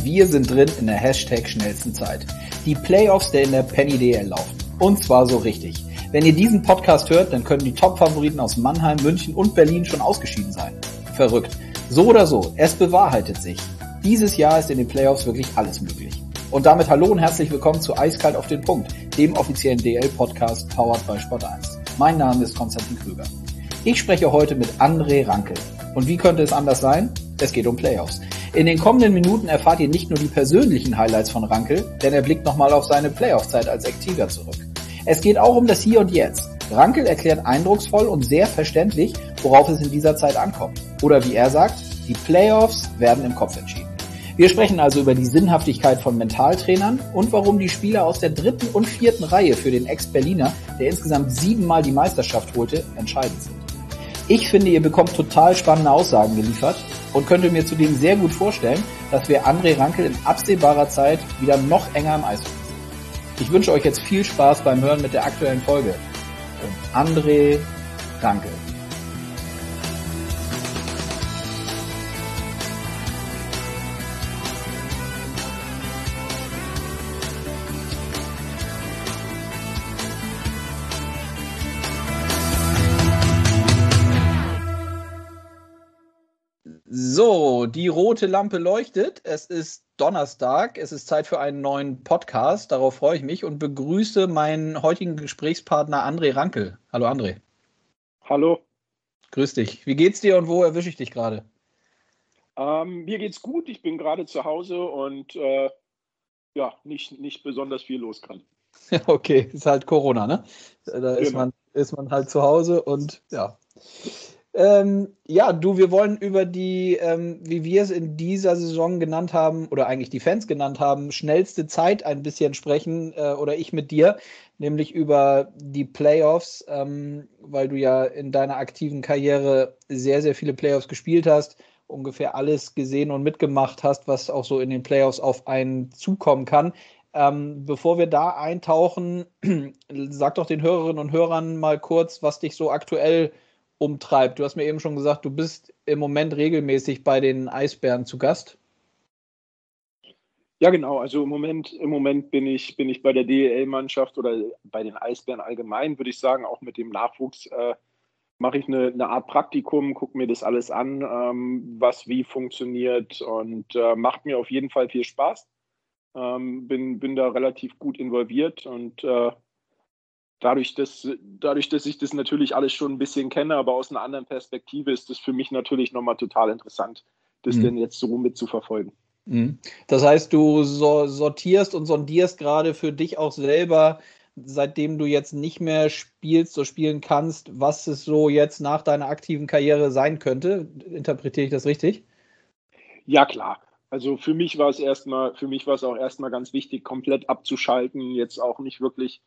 Wir sind drin in der #schnellsten Zeit. Die Playoffs der in der Penny DL laufen. Und zwar so richtig. Wenn ihr diesen Podcast hört, dann können die Top-Favoriten aus Mannheim, München und Berlin schon ausgeschieden sein. Verrückt. So oder so, es bewahrheitet sich. Dieses Jahr ist in den Playoffs wirklich alles möglich. Und damit hallo und herzlich willkommen zu Eiskalt auf den Punkt, dem offiziellen DL-Podcast powered by Sport1. Mein Name ist Konstantin Krüger. Ich spreche heute mit André Rankel. Und wie könnte es anders sein? Es geht um Playoffs. In den kommenden Minuten erfahrt ihr nicht nur die persönlichen Highlights von Rankel, denn er blickt nochmal auf seine Playoff-Zeit als Activer zurück. Es geht auch um das Hier und Jetzt. Rankel erklärt eindrucksvoll und sehr verständlich, worauf es in dieser Zeit ankommt. Oder wie er sagt, die Playoffs werden im Kopf entschieden. Wir sprechen also über die Sinnhaftigkeit von Mentaltrainern und warum die Spieler aus der 3. und 4. Reihe für den Ex-Berliner, der insgesamt 7-mal die Meisterschaft holte, entscheidend sind. Ich finde, ihr bekommt total spannende Aussagen geliefert und könnte mir zudem sehr gut vorstellen, dass wir André Rankel in absehbarer Zeit wieder noch enger im Eis haben. Ich wünsche euch jetzt viel Spaß beim Hören mit der aktuellen Folge. Und André Rankel. So, die rote Lampe leuchtet. Es ist Donnerstag. Es ist Zeit für einen neuen Podcast. Darauf freue ich mich und begrüße meinen heutigen Gesprächspartner André Rankel. Hallo André. Hallo. Grüß dich. Wie geht's dir und wo erwische ich dich gerade? Mir geht's gut. Ich bin gerade zu Hause und nicht besonders viel los gerade. Okay, ist halt Corona, ne? Da ist man halt zu Hause und ja. Wir wollen über die, wie wir es in dieser Saison genannt haben, oder eigentlich die Fans genannt haben, schnellste Zeit ein bisschen sprechen, oder ich mit dir, nämlich über die Playoffs, weil du ja in deiner aktiven Karriere sehr, sehr viele Playoffs gespielt hast, ungefähr alles gesehen und mitgemacht hast, was auch so in den Playoffs auf einen zukommen kann. Bevor wir da eintauchen, sag doch den Hörerinnen und Hörern mal kurz, was dich so aktuell umtreibt. Du hast mir eben schon gesagt, du bist im Moment regelmäßig bei den Eisbären zu Gast. Ja, genau. Also im Moment bin ich bei der DEL-Mannschaft oder bei den Eisbären allgemein, würde ich sagen, auch mit dem Nachwuchs mache ich eine Art Praktikum, gucke mir das alles an, was wie funktioniert und macht mir auf jeden Fall viel Spaß. Bin da relativ gut involviert und Dadurch, dass ich das natürlich alles schon ein bisschen kenne, aber aus einer anderen Perspektive, ist das für mich natürlich nochmal total interessant, das denn jetzt so mitzuverfolgen. Das heißt, du sortierst und sondierst gerade für dich auch selber, seitdem du jetzt nicht mehr spielst oder spielen kannst, was es so jetzt nach deiner aktiven Karriere sein könnte. Interpretiere ich das richtig? Ja, klar. Also für mich war es auch erstmal ganz wichtig, komplett abzuschalten, jetzt auch nicht wirklich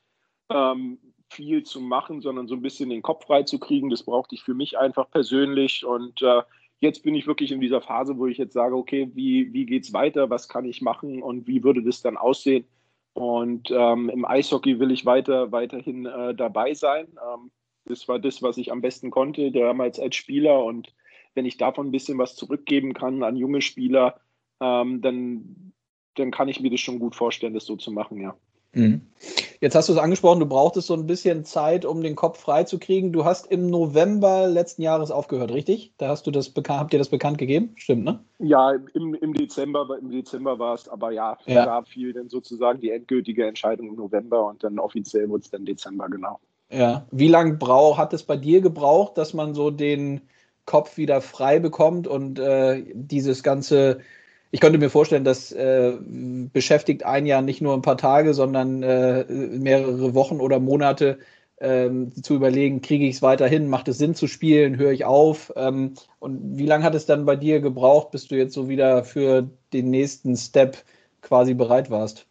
viel zu machen, sondern so ein bisschen den Kopf frei zu kriegen. Das brauchte ich für mich einfach persönlich. Und jetzt bin ich wirklich in dieser Phase, wo ich jetzt sage, okay, wie geht's weiter? Was kann ich machen und wie würde das dann aussehen? Und im Eishockey will ich weiterhin dabei sein. Das war das, was ich am besten konnte, damals als Spieler. Und wenn ich davon ein bisschen was zurückgeben kann an junge Spieler, dann kann ich mir das schon gut vorstellen, das so zu machen, ja. Jetzt hast du es angesprochen, du brauchtest so ein bisschen Zeit, um den Kopf frei zu kriegen. Du hast im November letzten Jahres aufgehört, richtig? Da habt ihr das bekannt gegeben? Stimmt, ne? Ja, im Dezember war es, aber da fiel dann sozusagen die endgültige Entscheidung im November und dann offiziell wurde es dann Dezember, genau. Ja. Wie lange hat es bei dir gebraucht, dass man so den Kopf wieder frei bekommt und dieses ganze... Ich könnte mir vorstellen, das beschäftigt einen ja nicht nur ein paar Tage, sondern mehrere Wochen oder Monate zu überlegen, kriege ich es weiterhin, macht es Sinn zu spielen, höre ich auf? Und wie lange hat es dann bei dir gebraucht, bis du jetzt so wieder für den nächsten Step quasi bereit warst?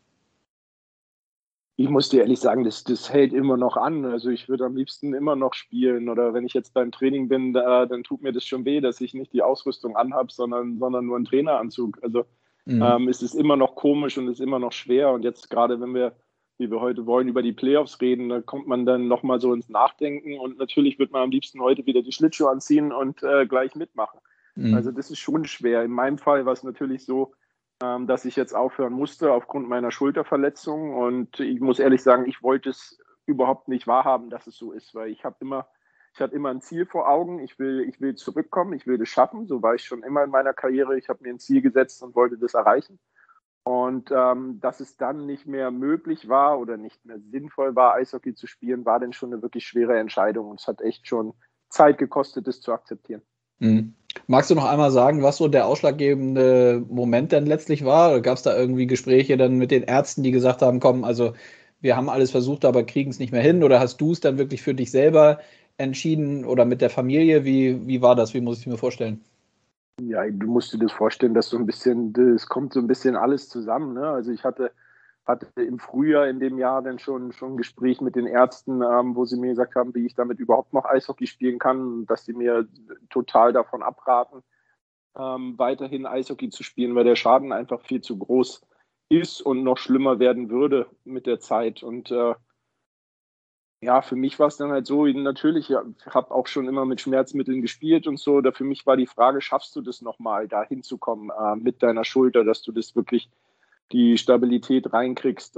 Ich muss dir ehrlich sagen, das hält immer noch an. Also ich würde am liebsten immer noch spielen. Oder wenn ich jetzt beim Training bin, dann tut mir das schon weh, dass ich nicht die Ausrüstung anhabe, sondern nur einen Traineranzug. Also es ist immer noch komisch und es ist immer noch schwer. Und jetzt gerade, wie wir heute wollen, über die Playoffs reden, da kommt man dann nochmal so ins Nachdenken. Und natürlich wird man am liebsten heute wieder die Schlittschuhe anziehen und gleich mitmachen. Also das ist schon schwer. In meinem Fall war es natürlich so, dass ich jetzt aufhören musste aufgrund meiner Schulterverletzung. Und ich muss ehrlich sagen, ich wollte es überhaupt nicht wahrhaben, dass es so ist, weil ich hatte immer ein Ziel vor Augen. Ich will zurückkommen, ich will das schaffen. So war ich schon immer in meiner Karriere. Ich habe mir ein Ziel gesetzt und wollte das erreichen. Und dass es dann nicht mehr möglich war oder nicht mehr sinnvoll war, Eishockey zu spielen, war dann schon eine wirklich schwere Entscheidung. Und es hat echt schon Zeit gekostet, das zu akzeptieren. Mhm. Magst du noch einmal sagen, was so der ausschlaggebende Moment denn letztlich war? Oder gab es da irgendwie Gespräche dann mit den Ärzten, die gesagt haben, komm, also wir haben alles versucht, aber kriegen es nicht mehr hin? Oder hast du es dann wirklich für dich selber entschieden oder mit der Familie? Wie war das? Wie muss ich mir vorstellen? Ja, du musst dir das vorstellen, dass das kommt so ein bisschen alles zusammen. Ne? Also ich hatte im Frühjahr in dem Jahr dann schon ein Gespräch mit den Ärzten, wo sie mir gesagt haben, wie ich damit überhaupt noch Eishockey spielen kann, dass sie mir total davon abraten, weiterhin Eishockey zu spielen, weil der Schaden einfach viel zu groß ist und noch schlimmer werden würde mit der Zeit. Und ja, für mich war es dann halt so, natürlich, ja, ich habe auch schon immer mit Schmerzmitteln gespielt und so. Für mich war die Frage, schaffst du das nochmal, da hinzukommen mit deiner Schulter, dass du das wirklich die Stabilität reinkriegst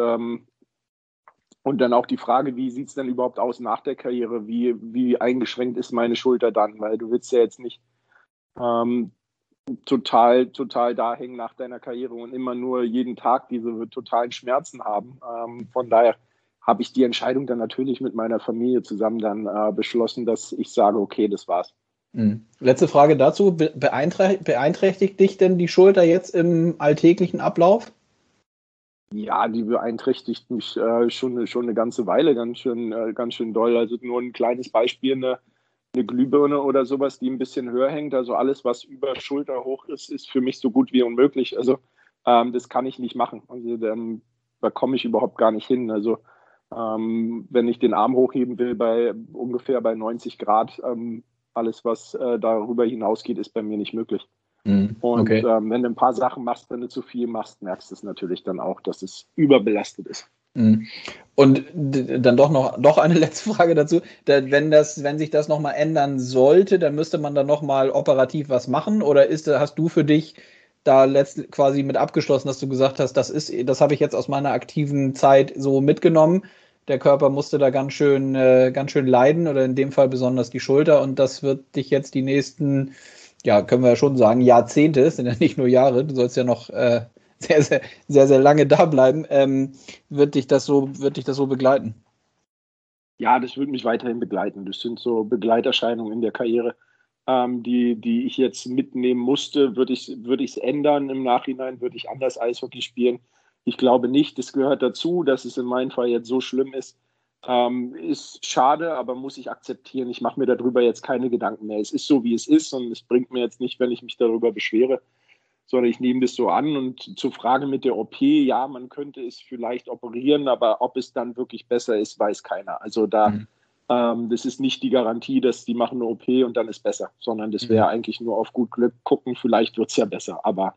und dann auch die Frage, wie sieht es denn überhaupt aus nach der Karriere? Wie eingeschränkt ist meine Schulter dann? Weil du willst ja jetzt nicht ähm, total da hängen nach deiner Karriere und immer nur jeden Tag diese totalen Schmerzen haben. Von daher habe ich die Entscheidung dann natürlich mit meiner Familie zusammen dann beschlossen, dass ich sage, okay, das war's. Letzte Frage dazu. Beeinträchtigt dich denn die Schulter jetzt im alltäglichen Ablauf? Ja, die beeinträchtigt mich schon eine ganze Weile ganz schön doll. Also nur ein kleines Beispiel, eine Glühbirne oder sowas, die ein bisschen höher hängt. Also alles, was über Schulter hoch ist, ist für mich so gut wie unmöglich. Also das kann ich nicht machen. Also da komme ich überhaupt gar nicht hin. Also wenn ich den Arm hochheben will, ungefähr bei 90 Grad, alles, was darüber hinausgeht, ist bei mir nicht möglich. Und Okay. wenn du ein paar Sachen machst, wenn du zu viel machst, merkst du es natürlich dann auch, dass es überbelastet ist. Und dann doch eine letzte Frage dazu. Wenn sich das nochmal ändern sollte, dann müsste man dann nochmal operativ was machen? Oder hast du für dich da quasi mit abgeschlossen, dass du gesagt hast, das habe ich jetzt aus meiner aktiven Zeit so mitgenommen. Der Körper musste da ganz schön leiden oder in dem Fall besonders die Schulter und das wird dich jetzt die nächsten, ja, können wir ja schon sagen, Jahrzehnte, es sind ja nicht nur Jahre, du sollst ja noch sehr, sehr, sehr, sehr lange da bleiben, wird dich das so begleiten? Ja, das wird mich weiterhin begleiten. Das sind so Begleiterscheinungen in der Karriere, die ich jetzt mitnehmen musste. Würde ich es ändern im Nachhinein? Würde ich anders Eishockey spielen? Ich glaube nicht. Das gehört dazu, dass es in meinem Fall jetzt so schlimm ist. Ist schade, aber muss ich akzeptieren. Ich mache mir darüber jetzt keine Gedanken mehr. Es ist so, wie es ist und es bringt mir jetzt nicht, wenn ich mich darüber beschwere, sondern ich nehme das so an. Und zur Frage mit der OP, ja, man könnte es vielleicht operieren, aber ob es dann wirklich besser ist, weiß keiner. Also das ist nicht die Garantie, dass die machen eine OP und dann ist besser, sondern das wäre eigentlich nur auf gut Glück gucken, vielleicht wird es ja besser. Aber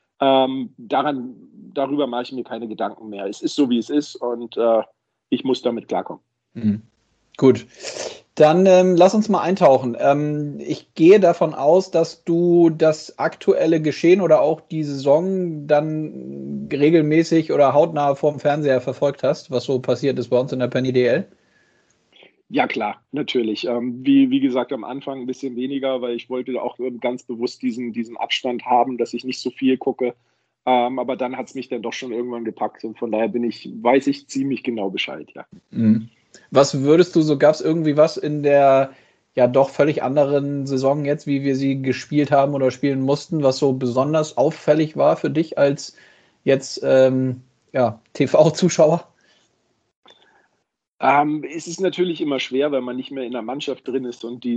darüber mache ich mir keine Gedanken mehr. Es ist so, wie es ist und ich muss damit klarkommen. Gut. Dann lass uns mal eintauchen. Ich gehe davon aus, dass du das aktuelle Geschehen oder auch die Saison dann regelmäßig oder hautnah vorm Fernseher verfolgt hast, was so passiert ist bei uns in der Penny DL. Ja, klar, natürlich. Wie gesagt, am Anfang ein bisschen weniger, weil ich wollte auch ganz bewusst diesen Abstand haben, dass ich nicht so viel gucke. Aber dann hat es mich dann doch schon irgendwann gepackt und von daher weiß ich ziemlich genau Bescheid, ja. Was würdest du, so gab es irgendwie was in der ja doch völlig anderen Saison jetzt, wie wir sie gespielt haben oder spielen mussten, was so besonders auffällig war für dich als jetzt TV-Zuschauer? Es ist natürlich immer schwer, weil man nicht mehr in der Mannschaft drin ist und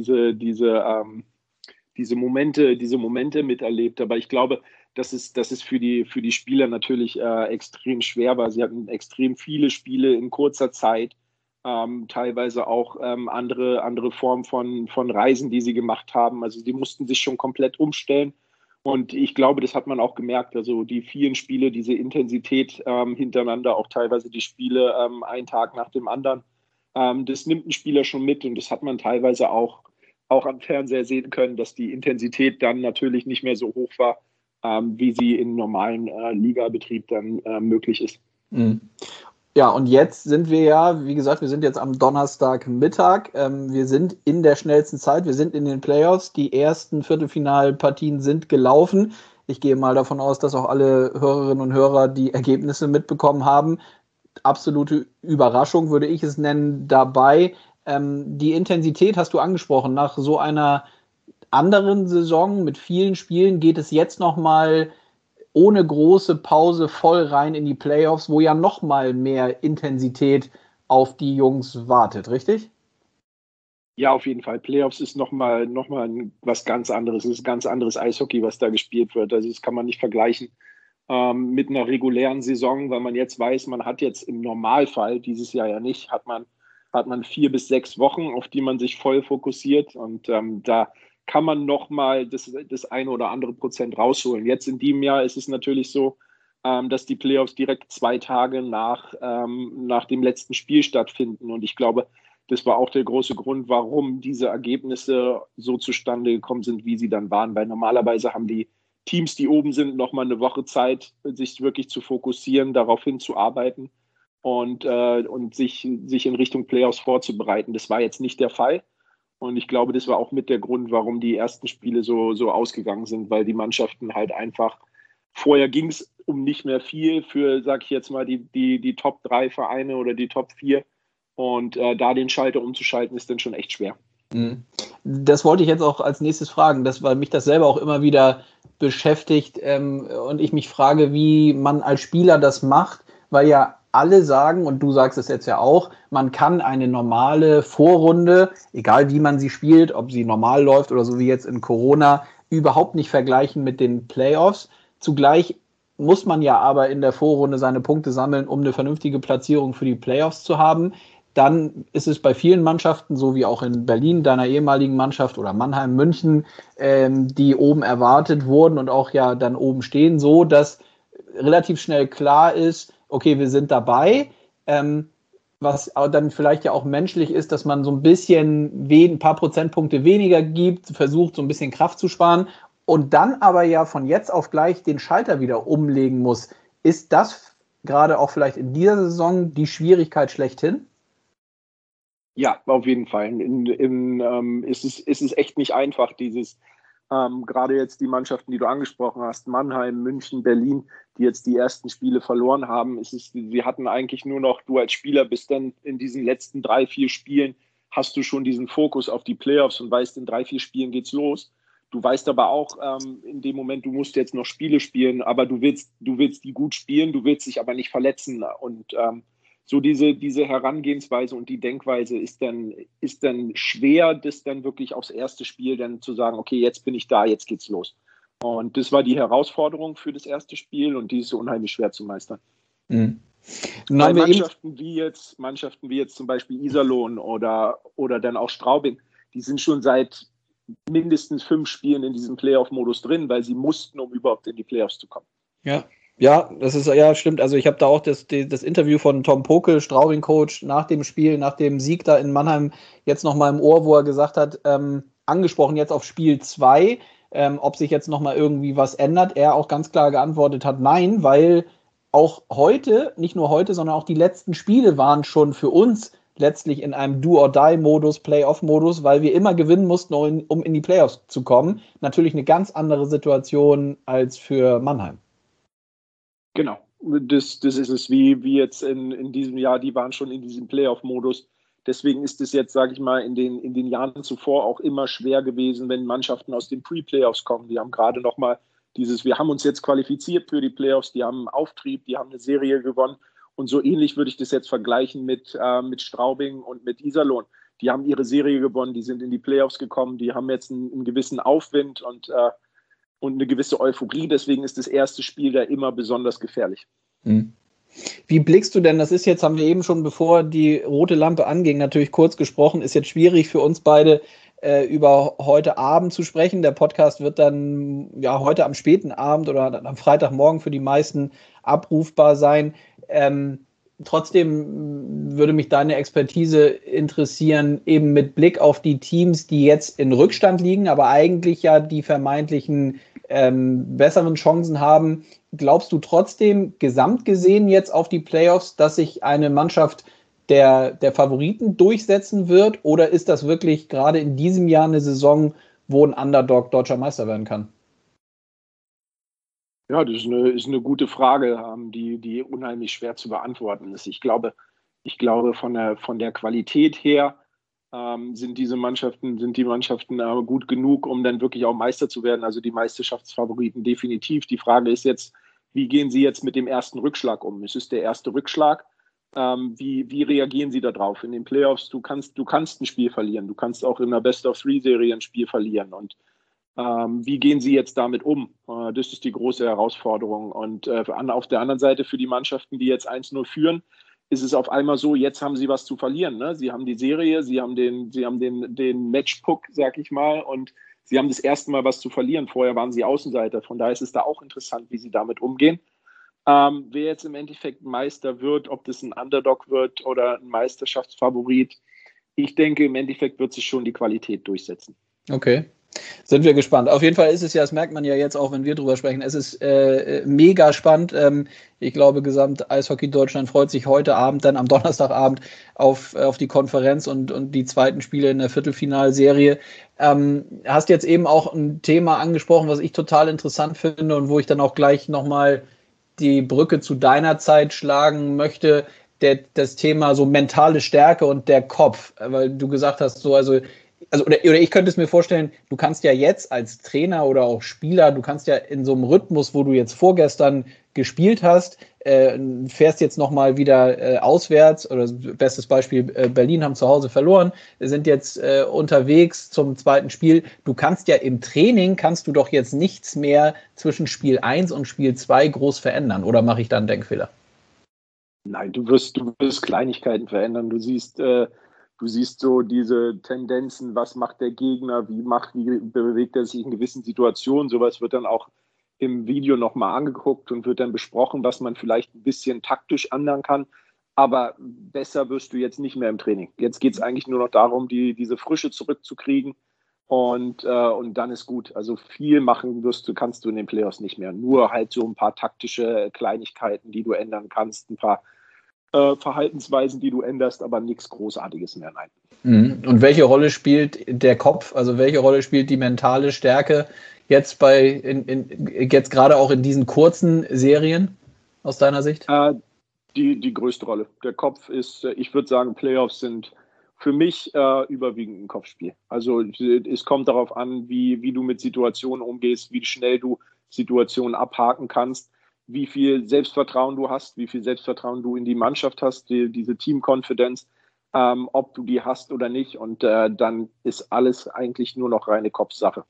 diese Momente miterlebt. Aber ich glaube, dass es für die Spieler natürlich extrem schwer war. Sie hatten extrem viele Spiele in kurzer Zeit, teilweise auch andere Formen von Reisen, die sie gemacht haben. Also sie mussten sich schon komplett umstellen. Und ich glaube, das hat man auch gemerkt. Also die vielen Spiele, diese Intensität hintereinander, auch teilweise die Spiele einen Tag nach dem anderen, das nimmt ein Spieler schon mit. Und das hat man teilweise auch am Fernseher sehen können, dass die Intensität dann natürlich nicht mehr so hoch war, wie sie in normalen Ligabetrieb dann möglich ist. Mhm. Ja, und jetzt sind wir ja, wie gesagt, wir sind jetzt am Donnerstagmittag. Wir sind in der schnellsten Zeit, wir sind in den Playoffs. Die ersten Viertelfinalpartien sind gelaufen. Ich gehe mal davon aus, dass auch alle Hörerinnen und Hörer die Ergebnisse mitbekommen haben. Absolute Überraschung würde ich es nennen dabei. Die Intensität hast du angesprochen. Nach so einer anderen Saison mit vielen Spielen geht es jetzt nochmal ohne große Pause voll rein in die Playoffs, wo ja noch mal mehr Intensität auf die Jungs wartet, richtig? Ja, auf jeden Fall. Playoffs ist noch mal was ganz anderes. Es ist ganz anderes Eishockey, was da gespielt wird. Also das kann man nicht vergleichen mit einer regulären Saison, weil man jetzt weiß, man hat jetzt im Normalfall, dieses Jahr ja nicht, hat man 4 bis 6 Wochen, auf die man sich voll fokussiert, und da kann man noch mal das eine oder andere Prozent rausholen. Jetzt in diesem Jahr ist es natürlich so, dass die Playoffs direkt 2 Tage nach dem letzten Spiel stattfinden. Und ich glaube, das war auch der große Grund, warum diese Ergebnisse so zustande gekommen sind, wie sie dann waren. Weil normalerweise haben die Teams, die oben sind, noch mal eine Woche Zeit, sich wirklich zu fokussieren, darauf hinzuarbeiten und sich in Richtung Playoffs vorzubereiten. Das war jetzt nicht der Fall. Und ich glaube, das war auch mit der Grund, warum die ersten Spiele so ausgegangen sind, weil die Mannschaften halt einfach, vorher ging es um nicht mehr viel für, sag ich jetzt mal, die Top 3 Vereine oder die Top 4. Und da den Schalter umzuschalten, ist dann schon echt schwer. Das wollte ich jetzt auch als nächstes fragen, weil mich das selber auch immer wieder beschäftigt und ich mich frage, wie man als Spieler das macht, weil ja alle sagen, und du sagst es jetzt ja auch, man kann eine normale Vorrunde, egal wie man sie spielt, ob sie normal läuft oder so wie jetzt in Corona, überhaupt nicht vergleichen mit den Playoffs. Zugleich muss man ja aber in der Vorrunde seine Punkte sammeln, um eine vernünftige Platzierung für die Playoffs zu haben. Dann ist es bei vielen Mannschaften, so wie auch in Berlin, deiner ehemaligen Mannschaft, oder Mannheim, München, die oben erwartet wurden und auch ja dann oben stehen, so, dass relativ schnell klar ist, okay, wir sind dabei, was dann vielleicht ja auch menschlich ist, dass man so ein bisschen ein paar Prozentpunkte weniger gibt, versucht so ein bisschen Kraft zu sparen und dann aber ja von jetzt auf gleich den Schalter wieder umlegen muss. Ist das gerade auch vielleicht in dieser Saison die Schwierigkeit schlechthin? Ja, auf jeden Fall. Ist es echt nicht einfach, gerade jetzt die Mannschaften, die du angesprochen hast, Mannheim, München, Berlin, die jetzt die ersten Spiele verloren haben. Sie hatten eigentlich nur noch, du als Spieler bist dann in diesen letzten 3, 4 Spielen, hast du schon diesen Fokus auf die Playoffs und weißt, in 3, 4 Spielen geht's los. Du weißt aber auch in dem Moment, du musst jetzt noch Spiele spielen, aber du willst die gut spielen, du willst dich aber nicht verletzen. Und so diese Herangehensweise und die Denkweise ist dann schwer, das dann wirklich aufs erste Spiel dann zu sagen, okay, jetzt bin ich da, jetzt geht's los. Und das war die Herausforderung für das erste Spiel und die ist so unheimlich schwer zu meistern. Mhm. Weil Mannschaften wie jetzt zum Beispiel Iserlohn oder dann auch Straubing, die sind schon seit mindestens 5 Spielen in diesem Playoff-Modus drin, weil sie mussten, um überhaupt in die Playoffs zu kommen. Ja, das ist ja stimmt. Also ich habe da auch das Interview von Tom Pokel, Straubing-Coach, nach dem Spiel, nach dem Sieg da in Mannheim jetzt nochmal im Ohr, wo er gesagt hat, angesprochen jetzt auf Spiel 2, ob sich jetzt nochmal irgendwie was ändert. Er auch ganz klar geantwortet hat, nein, weil auch heute, nicht nur heute, sondern auch die letzten Spiele waren schon für uns letztlich in einem Do-or-Die-Modus, Play-Off-Modus, weil wir immer gewinnen mussten, um in die Playoffs zu kommen. Natürlich eine ganz andere Situation als für Mannheim. Genau, das ist es wie jetzt in diesem Jahr, die waren schon in diesem Playoff-Modus. Deswegen ist es jetzt, sage ich mal, in den Jahren zuvor auch immer schwer gewesen, wenn Mannschaften aus den Pre-Playoffs kommen. Die haben gerade nochmal wir haben uns jetzt qualifiziert für die Playoffs, die haben einen Auftrieb, die haben eine Serie gewonnen. Und so ähnlich würde ich das jetzt vergleichen mit Straubing und mit Iserlohn. Die haben ihre Serie gewonnen, die sind in die Playoffs gekommen, die haben jetzt einen gewissen Aufwind und eine gewisse Euphorie. Deswegen ist das erste Spiel da immer besonders gefährlich. Wie blickst du denn, das ist jetzt, haben wir eben schon, bevor die rote Lampe anging, natürlich kurz gesprochen, ist jetzt schwierig für uns beide über heute Abend zu sprechen. Der Podcast wird dann ja heute am späten Abend oder am Freitagmorgen für die meisten abrufbar sein. Trotzdem würde mich deine Expertise interessieren, eben mit Blick auf die Teams, die jetzt in Rückstand liegen, aber eigentlich ja die vermeintlichen besseren Chancen haben. Glaubst du trotzdem, gesamt gesehen jetzt auf die Playoffs, dass sich eine Mannschaft der Favoriten durchsetzen wird? Oder ist das wirklich gerade in diesem Jahr eine Saison, wo ein Underdog deutscher Meister werden kann? Ja, das ist eine gute Frage, die unheimlich schwer zu beantworten ist. Ich glaube von der Qualität her sind die Mannschaften gut genug, um dann wirklich auch Meister zu werden, also die Meisterschaftsfavoriten definitiv. Die Frage ist jetzt, wie gehen sie jetzt mit dem ersten Rückschlag um? Es ist der erste Rückschlag. Wie reagieren sie darauf? In den Playoffs, du kannst ein Spiel verlieren, du kannst auch in einer Best-of-3-Serie ein Spiel verlieren und wie gehen sie jetzt damit um? Das ist die große Herausforderung. Und auf der anderen Seite für die Mannschaften, die jetzt 1-0 führen, ist es auf einmal so, jetzt haben sie was zu verlieren. Ne? Sie haben die Serie, sie haben den Matchpuck, sag ich mal, und sie haben das erste Mal was zu verlieren. Vorher waren sie Außenseiter. Von daher ist es da auch interessant, wie sie damit umgehen. Wer jetzt im Endeffekt Meister wird, ob das ein Underdog wird oder ein Meisterschaftsfavorit, ich denke, im Endeffekt wird sich schon die Qualität durchsetzen. Okay. Sind wir gespannt. Auf jeden Fall ist es ja, das merkt man ja jetzt auch, wenn wir drüber sprechen, es ist mega spannend. Ich glaube, gesamt Eishockey Deutschland freut sich heute Abend, dann am Donnerstagabend auf die Konferenz und die zweiten Spiele in der Viertelfinalserie. Hast jetzt eben auch ein Thema angesprochen, was ich total interessant finde und wo ich dann auch gleich nochmal die Brücke zu deiner Zeit schlagen möchte. Das Thema so mentale Stärke und der Kopf, weil du gesagt hast, so, oder ich könnte es mir vorstellen, du kannst ja jetzt als Trainer oder auch Spieler, du kannst ja in so einem Rhythmus, wo du jetzt vorgestern gespielt hast, fährst jetzt nochmal wieder auswärts, oder bestes Beispiel, Berlin haben zu Hause verloren, sind jetzt unterwegs zum zweiten Spiel. Du kannst ja im Training, kannst du doch jetzt nichts mehr zwischen Spiel 1 und Spiel 2 groß verändern, oder mache ich da einen Denkfehler? Nein, du wirst Kleinigkeiten verändern. Du siehst so diese Tendenzen, was macht der Gegner, wie bewegt er sich in gewissen Situationen. Sowas wird dann auch im Video nochmal angeguckt und wird dann besprochen, was man vielleicht ein bisschen taktisch ändern kann. Aber besser wirst du jetzt nicht mehr im Training. Jetzt geht es eigentlich nur noch darum, diese Frische zurückzukriegen und dann ist gut. Also viel machen kannst du in den Playoffs nicht mehr. Nur halt so ein paar taktische Kleinigkeiten, die du ändern kannst, ein paar Verhaltensweisen, die du änderst, aber nichts Großartiges mehr, nein. Und welche Rolle spielt der Kopf, also welche Rolle spielt die mentale Stärke jetzt jetzt gerade auch in diesen kurzen Serien aus deiner Sicht? Die größte Rolle. Der Kopf ist, ich würde sagen, Playoffs sind für mich überwiegend ein Kopfspiel. Also es kommt darauf an, wie du mit Situationen umgehst, wie schnell du Situationen abhaken kannst, wie viel Selbstvertrauen du hast, wie viel Selbstvertrauen du in die Mannschaft hast, diese Team-Confidence, ob du die hast oder nicht. Und dann ist alles eigentlich nur noch reine Kopfsache.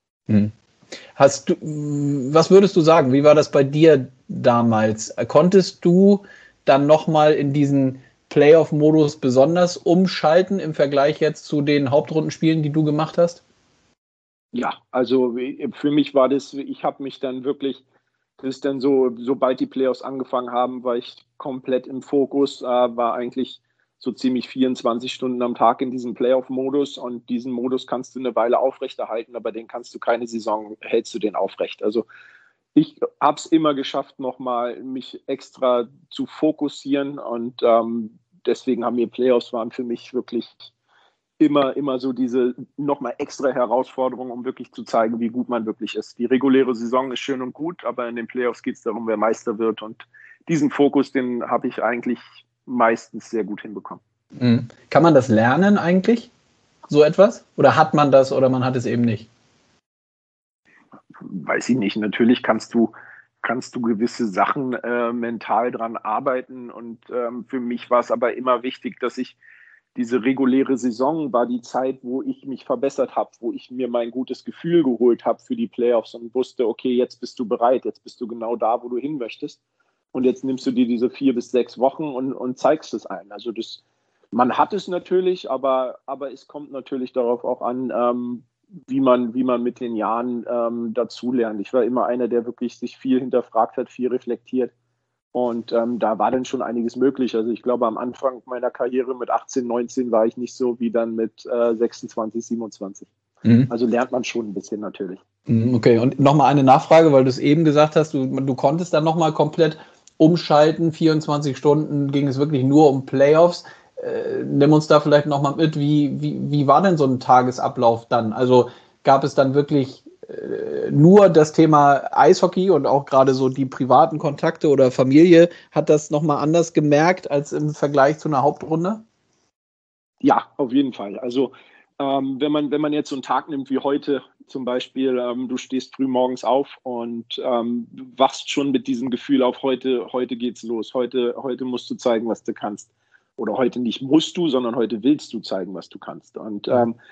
Was würdest du sagen? Wie war das bei dir damals? Konntest du dann nochmal in diesen Playoff-Modus besonders umschalten im Vergleich jetzt zu den Hauptrundenspielen, die du gemacht hast? Ja, also für mich war ich habe mich dann wirklich, das ist dann so, sobald die Playoffs angefangen haben, war ich komplett im Fokus, war eigentlich so ziemlich 24 Stunden am Tag in diesem Playoff-Modus und diesen Modus kannst du eine Weile aufrechterhalten, aber den kannst du keine Saison, hältst du den aufrecht. Also ich habe es immer geschafft, nochmal mich extra zu fokussieren und deswegen haben mir Playoffs waren für mich wirklich immer so diese nochmal extra Herausforderung, um wirklich zu zeigen, wie gut man wirklich ist. Die reguläre Saison ist schön und gut, aber in den Playoffs geht es darum, wer Meister wird. Und diesen Fokus, den habe ich eigentlich meistens sehr gut hinbekommen. Kann man das lernen eigentlich, so etwas? Oder hat man das oder man hat es eben nicht? Weiß ich nicht. Natürlich kannst du gewisse Sachen mental dran arbeiten. Und für mich war es aber immer wichtig, dass ich diese reguläre Saison war die Zeit, wo ich mich verbessert habe, wo ich mir mein gutes Gefühl geholt habe für die Playoffs und wusste, okay, jetzt bist du bereit, jetzt bist du genau da, wo du hin möchtest. Und jetzt nimmst du dir diese 4 bis 6 Wochen und zeigst es ein. Also man hat es natürlich, aber es kommt natürlich darauf auch an, wie man mit den Jahren dazulernt. Ich war immer einer, der wirklich sich viel hinterfragt hat, viel reflektiert. Und da war dann schon einiges möglich. Also ich glaube, am Anfang meiner Karriere mit 18, 19 war ich nicht so wie dann mit 26, 27. Also lernt man schon ein bisschen natürlich. Okay, und nochmal eine Nachfrage, weil du es eben gesagt hast, du konntest dann nochmal komplett umschalten, 24 Stunden ging es wirklich nur um Playoffs. Nimm uns da vielleicht nochmal mit, wie war denn so ein Tagesablauf dann? Also gab es dann wirklich nur das Thema Eishockey und auch gerade so die privaten Kontakte oder Familie, hat das nochmal anders gemerkt als im Vergleich zu einer Hauptrunde? Ja, auf jeden Fall. Also wenn man jetzt so einen Tag nimmt wie heute zum Beispiel, du stehst früh morgens auf und du wachst schon mit diesem Gefühl auf, heute geht's los, heute musst du zeigen, was du kannst. Oder heute nicht musst du, sondern heute willst du zeigen, was du kannst. Und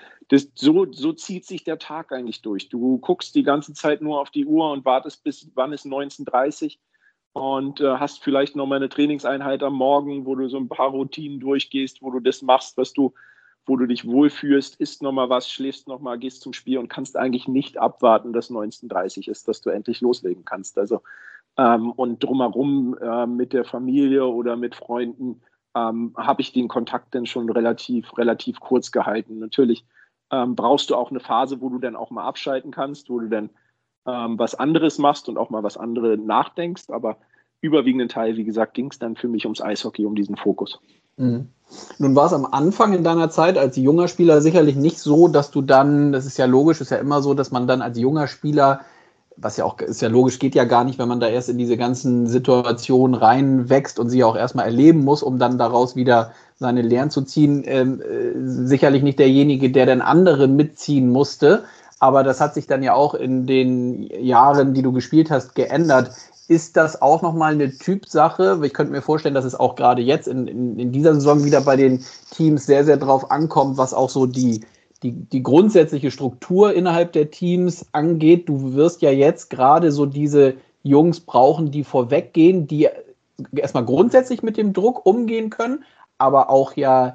so zieht sich der Tag eigentlich durch. Du guckst die ganze Zeit nur auf die Uhr und wartest bis wann ist 19:30 und hast vielleicht noch mal eine Trainingseinheit am Morgen, wo du so ein paar Routinen durchgehst, wo du das machst, wo du dich wohlfühlst, isst noch mal was, schläfst noch mal, gehst zum Spiel und kannst eigentlich nicht abwarten, dass 19:30 ist, dass du endlich loslegen kannst. Also und drumherum mit der Familie oder mit Freunden habe ich den Kontakt dann schon relativ kurz gehalten. Natürlich brauchst du auch eine Phase, wo du dann auch mal abschalten kannst, wo du dann was anderes machst und auch mal was anderes nachdenkst. Aber überwiegenden Teil, wie gesagt, ging es dann für mich ums Eishockey, um diesen Fokus. Mhm. Nun war es am Anfang in deiner Zeit als junger Spieler sicherlich nicht so, dass du dann, das ist ja logisch, ist ja immer so, dass man dann als junger Spieler, was ja auch ist ja logisch, geht ja gar nicht, wenn man da erst in diese ganzen Situationen reinwächst und sie auch erstmal erleben muss, um dann daraus wieder seine Lehren zu ziehen, sicherlich nicht derjenige, der dann andere mitziehen musste. Aber das hat sich dann ja auch in den Jahren, die du gespielt hast, geändert. Ist das auch nochmal eine Typsache? Ich könnte mir vorstellen, dass es auch gerade jetzt in dieser Saison wieder bei den Teams sehr, sehr drauf ankommt, was auch so die grundsätzliche Struktur innerhalb der Teams angeht. Du wirst ja jetzt gerade so diese Jungs brauchen, die vorweggehen, die erstmal grundsätzlich mit dem Druck umgehen können, aber auch ja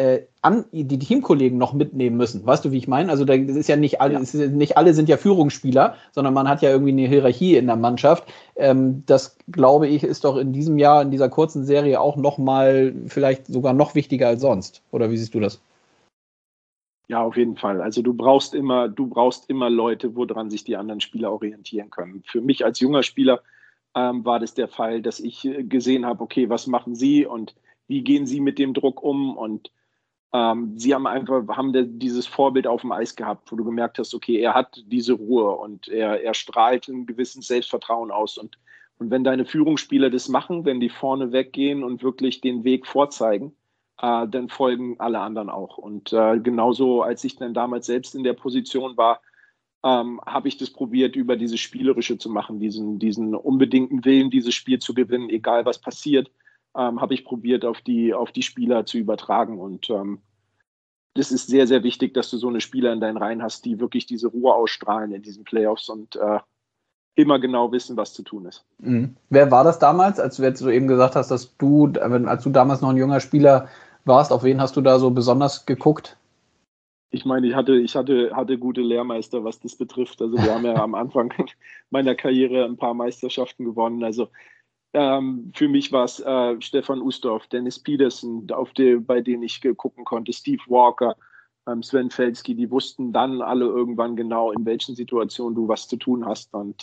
die Teamkollegen noch mitnehmen müssen. Weißt du, wie ich meine? Also das ist ja nicht alle, Ja. nicht alle sind ja Führungsspieler, sondern man hat ja irgendwie eine Hierarchie in der Mannschaft. Das, glaube ich, ist doch in diesem Jahr, in dieser kurzen Serie auch nochmal vielleicht sogar noch wichtiger als sonst. Oder wie siehst du das? Ja, auf jeden Fall. Also du brauchst immer Leute, woran sich die anderen Spieler orientieren können. Für mich als junger Spieler war das der Fall, dass ich gesehen habe, okay, was machen sie und wie gehen sie mit dem Druck um? Und sie haben dieses Vorbild auf dem Eis gehabt, wo du gemerkt hast, okay, er hat diese Ruhe und er strahlt ein gewisses Selbstvertrauen aus. Und wenn deine Führungsspieler das machen, wenn die vorne weggehen und wirklich den Weg vorzeigen, dann folgen alle anderen auch. Und genauso, als ich dann damals selbst in der Position war, habe ich das probiert, über dieses Spielerische zu machen, diesen unbedingten Willen, dieses Spiel zu gewinnen, egal was passiert, habe ich probiert, auf die Spieler zu übertragen. Und das ist sehr, sehr wichtig, dass du so eine Spieler in deinen Reihen hast, die wirklich diese Ruhe ausstrahlen in diesen Playoffs und immer genau wissen, was zu tun ist. Mhm. Wer war das damals, als du jetzt so eben gesagt hast, dass als du damals noch ein junger Spieler warst, auf wen hast du da so besonders geguckt? Ich meine, hatte gute Lehrmeister, was das betrifft. Also wir haben ja am Anfang meiner Karriere ein paar Meisterschaften gewonnen. Also für mich war es Stefan Ustorf, Dennis Peterson, bei denen ich gucken konnte, Steve Walker, Sven Felski, die wussten dann alle irgendwann genau, in welchen Situationen du was zu tun hast. Und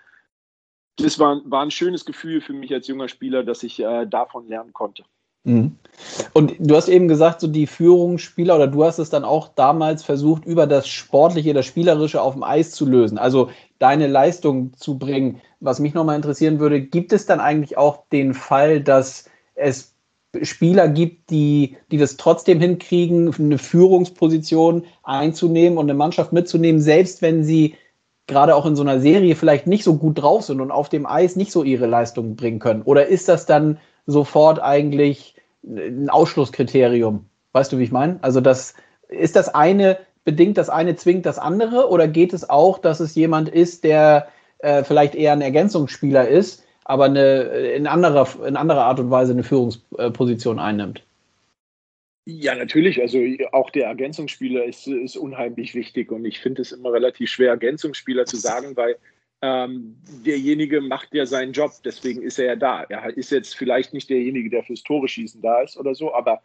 das war ein schönes Gefühl für mich als junger Spieler, dass ich davon lernen konnte. Mhm. Und du hast eben gesagt, so die Führungsspieler oder du hast es dann auch damals versucht, über das Sportliche, das Spielerische auf dem Eis zu lösen, also deine Leistung zu bringen. Was mich nochmal interessieren würde, gibt es dann eigentlich auch den Fall, dass es Spieler gibt, die das trotzdem hinkriegen, eine Führungsposition einzunehmen und eine Mannschaft mitzunehmen, selbst wenn sie gerade auch in so einer Serie vielleicht nicht so gut drauf sind und auf dem Eis nicht so ihre Leistung bringen können? Oder ist das dann sofort eigentlich ein Ausschlusskriterium? Weißt du, wie ich meine? Also ist das eine bedingt das eine zwingt das andere oder geht es auch, dass es jemand ist, der vielleicht eher ein Ergänzungsspieler ist, aber in anderer Art und Weise eine Führungsposition einnimmt? Ja, natürlich. Also auch der Ergänzungsspieler ist unheimlich wichtig und ich finde es immer relativ schwer, Ergänzungsspieler zu sagen, weil derjenige macht ja seinen Job, deswegen ist er ja da. Er ist jetzt vielleicht nicht derjenige, der fürs Tore schießen da ist oder so, aber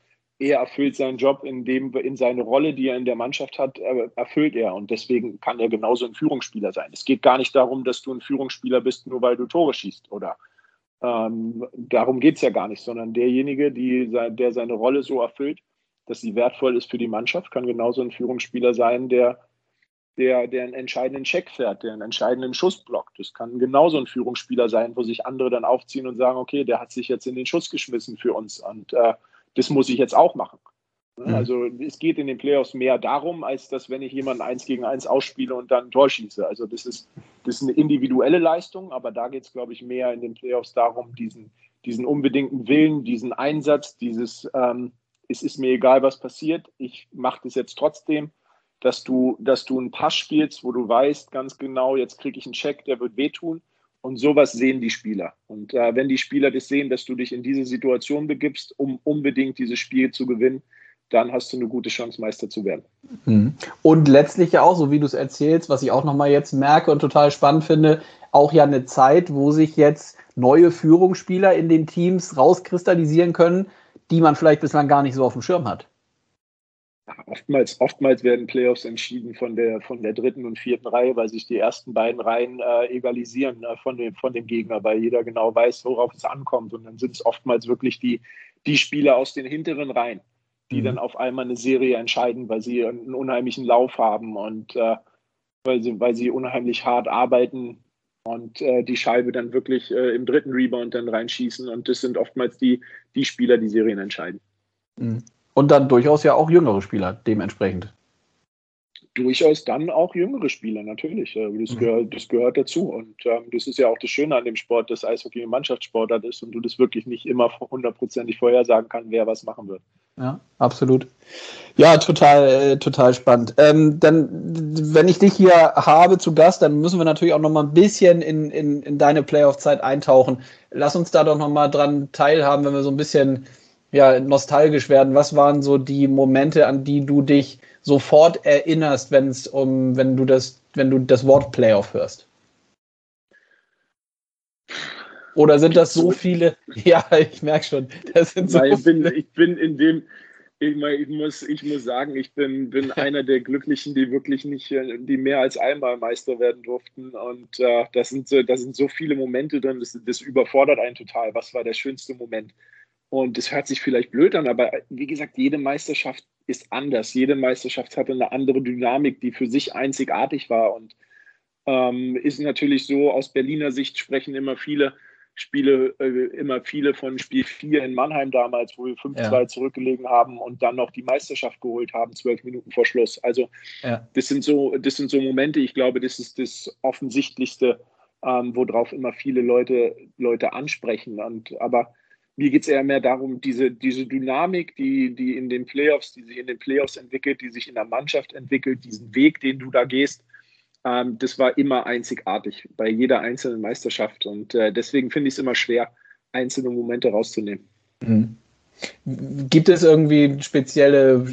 er erfüllt seinen Job in seine Rolle, die er in der Mannschaft hat, erfüllt er. Und deswegen kann er genauso ein Führungsspieler sein. Es geht gar nicht darum, dass du ein Führungsspieler bist, nur weil du Tore schießt. Oder darum geht es ja gar nicht, sondern derjenige, der seine Rolle so erfüllt, dass sie wertvoll ist für die Mannschaft, kann genauso ein Führungsspieler sein, der einen entscheidenden Check fährt, der einen entscheidenden Schuss blockt. Das kann genauso ein Führungsspieler sein, wo sich andere dann aufziehen und sagen, okay, der hat sich jetzt in den Schuss geschmissen für uns und das muss ich jetzt auch machen. Also es geht in den Playoffs mehr darum, als dass, wenn ich jemanden 1 gegen 1 ausspiele und dann ein Tor schieße. Also das ist eine individuelle Leistung, aber da geht es, glaube ich, mehr in den Playoffs darum, diesen unbedingten Willen, diesen Einsatz, es ist mir egal, was passiert, ich mache das jetzt trotzdem, dass du einen Pass spielst, wo du weißt ganz genau, jetzt kriege ich einen Check, der wird wehtun. Und sowas sehen die Spieler. Und wenn die Spieler das sehen, dass du dich in diese Situation begibst, um unbedingt dieses Spiel zu gewinnen, dann hast du eine gute Chance, Meister zu werden. Und letztlich ja auch, so wie du es erzählst, was ich auch nochmal jetzt merke und total spannend finde, auch ja eine Zeit, wo sich jetzt neue Führungsspieler in den Teams rauskristallisieren können, die man vielleicht bislang gar nicht so auf dem Schirm hat. Oftmals werden Playoffs entschieden von der 3. und 4. Reihe, weil sich die ersten beiden Reihen egalisieren von dem Gegner, weil jeder genau weiß, worauf es ankommt. Und dann sind es oftmals wirklich die Spieler aus den hinteren Reihen, die dann auf einmal eine Serie entscheiden, weil sie einen unheimlichen Lauf haben und weil sie unheimlich hart arbeiten und die Scheibe dann wirklich im 3. Rebound dann reinschießen. Und das sind oftmals die Spieler, die Serien entscheiden. Und dann durchaus ja auch jüngere Spieler dementsprechend. Durchaus dann auch jüngere Spieler, natürlich. Das gehört dazu. Und das ist ja auch das Schöne an dem Sport, dass Eishockey ein Mannschaftssportart ist und du das wirklich nicht immer 100%ig vorhersagen kannst, wer was machen wird. Ja, absolut. Ja, total spannend. Dann, wenn ich dich hier habe zu Gast, dann müssen wir natürlich auch noch mal ein bisschen in deine Playoff-Zeit eintauchen. Lass uns da doch noch mal dran teilhaben, wenn wir so ein bisschen nostalgisch werden. Was waren so die Momente, an die du dich sofort erinnerst, wenn du das Wort Playoff hörst? Oder sind das so viele? Ja, ich merke schon. Das sind so viele. Ich muss sagen, ich bin einer der Glücklichen, die wirklich nicht, die mehr als einmal Meister werden durften. Und das sind so viele Momente drin, das überfordert einen total. Was war der schönste Moment? Und das hört sich vielleicht blöd an, aber wie gesagt, jede Meisterschaft ist anders. Jede Meisterschaft hatte eine andere Dynamik, die für sich einzigartig war. Und ist natürlich so, aus Berliner Sicht sprechen immer viele von Spiel 4 in Mannheim damals, wo wir 5-2 zurückgelegen haben und dann noch die Meisterschaft geholt haben, 12 Minuten vor Schluss. Also das sind so Momente, ich glaube, das ist das Offensichtlichste, worauf immer viele Leute ansprechen. Aber mir geht es eher mehr darum, diese Dynamik, die sich in den Playoffs entwickelt, die sich in der Mannschaft entwickelt, diesen Weg, den du da gehst, das war immer einzigartig bei jeder einzelnen Meisterschaft. Und deswegen finde ich es immer schwer, einzelne Momente rauszunehmen. Gibt es irgendwie spezielle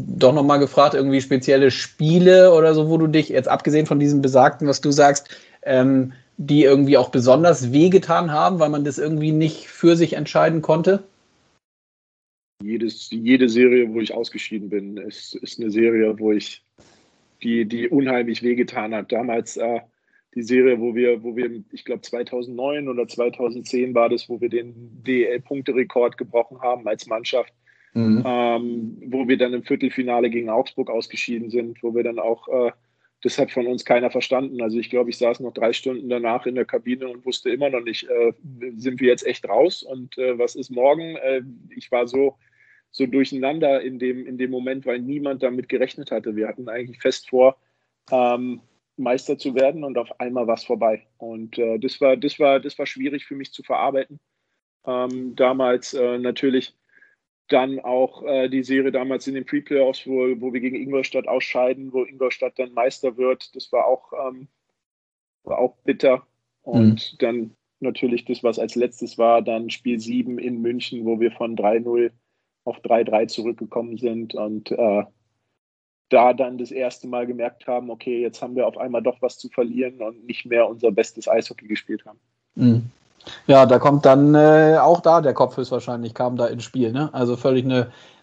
Spiele oder so, wo du dich, jetzt abgesehen von diesem Besagten, was du sagst, die irgendwie auch besonders wehgetan haben, weil man das irgendwie nicht für sich entscheiden konnte? Jede Serie, wo ich ausgeschieden bin, ist eine Serie, wo die unheimlich wehgetan hat. Damals die Serie, wo wir, ich glaube 2009 oder 2010 war das, wo wir den DEL-Punkterekord gebrochen haben als Mannschaft, wo wir dann im Viertelfinale gegen Augsburg ausgeschieden sind, wo wir dann auch das hat von uns keiner verstanden. Also ich glaube, ich saß noch 3 Stunden danach in der Kabine und wusste immer noch nicht, sind wir jetzt echt raus und was ist morgen? Ich war so durcheinander in dem Moment, weil niemand damit gerechnet hatte. Wir hatten eigentlich fest vor, Meister zu werden und auf einmal war es vorbei. Und das war schwierig für mich zu verarbeiten. Damals natürlich dann auch die Serie damals in den Pre-Playoffs, wo wir gegen Ingolstadt ausscheiden, wo Ingolstadt dann Meister wird. Das war auch bitter. Und dann natürlich das, was als letztes war, dann Spiel 7 in München, wo wir von 3-0 auf 3-3 zurückgekommen sind und da dann das erste Mal gemerkt haben, okay, jetzt haben wir auf einmal doch was zu verlieren und nicht mehr unser bestes Eishockey gespielt haben. Ja, da kommt dann auch da der Kopf höchstwahrscheinlich kam da ins Spiel, ne? Also völlig eine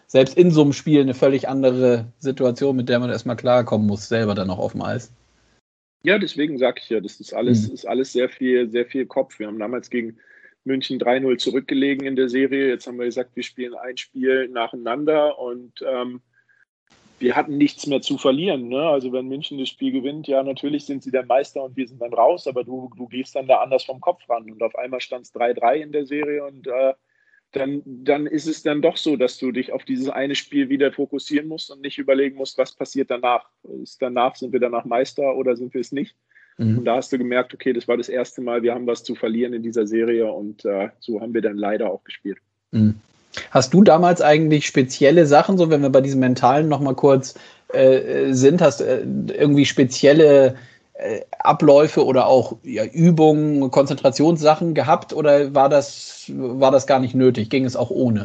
selbst in so einem Spiel eine völlig andere Situation, mit der man erstmal klarkommen muss, selber dann noch auf dem Eis. Ja, deswegen sage ich ja, das ist alles sehr viel Kopf. Wir haben damals gegen München 3-0 zurückgelegen in der Serie. Jetzt haben wir gesagt, wir spielen ein Spiel nacheinander und wir hatten nichts mehr zu verlieren. Ne? Also wenn München das Spiel gewinnt, ja, natürlich sind sie der Meister und wir sind dann raus, aber du gehst dann da anders vom Kopf ran. Und auf einmal stand es 3-3 in der Serie und dann ist es dann doch so, dass du dich auf dieses eine Spiel wieder fokussieren musst und nicht überlegen musst, was passiert danach. Sind wir danach Meister oder sind wir es nicht? Und da hast du gemerkt, okay, das war das erste Mal, wir haben was zu verlieren in dieser Serie und so haben wir dann leider auch gespielt. Hast du damals eigentlich spezielle Sachen, so wenn wir bei diesem Mentalen nochmal kurz sind, hast irgendwie spezielle Abläufe oder auch Übungen, Konzentrationssachen gehabt oder war das gar nicht nötig? Ging es auch ohne?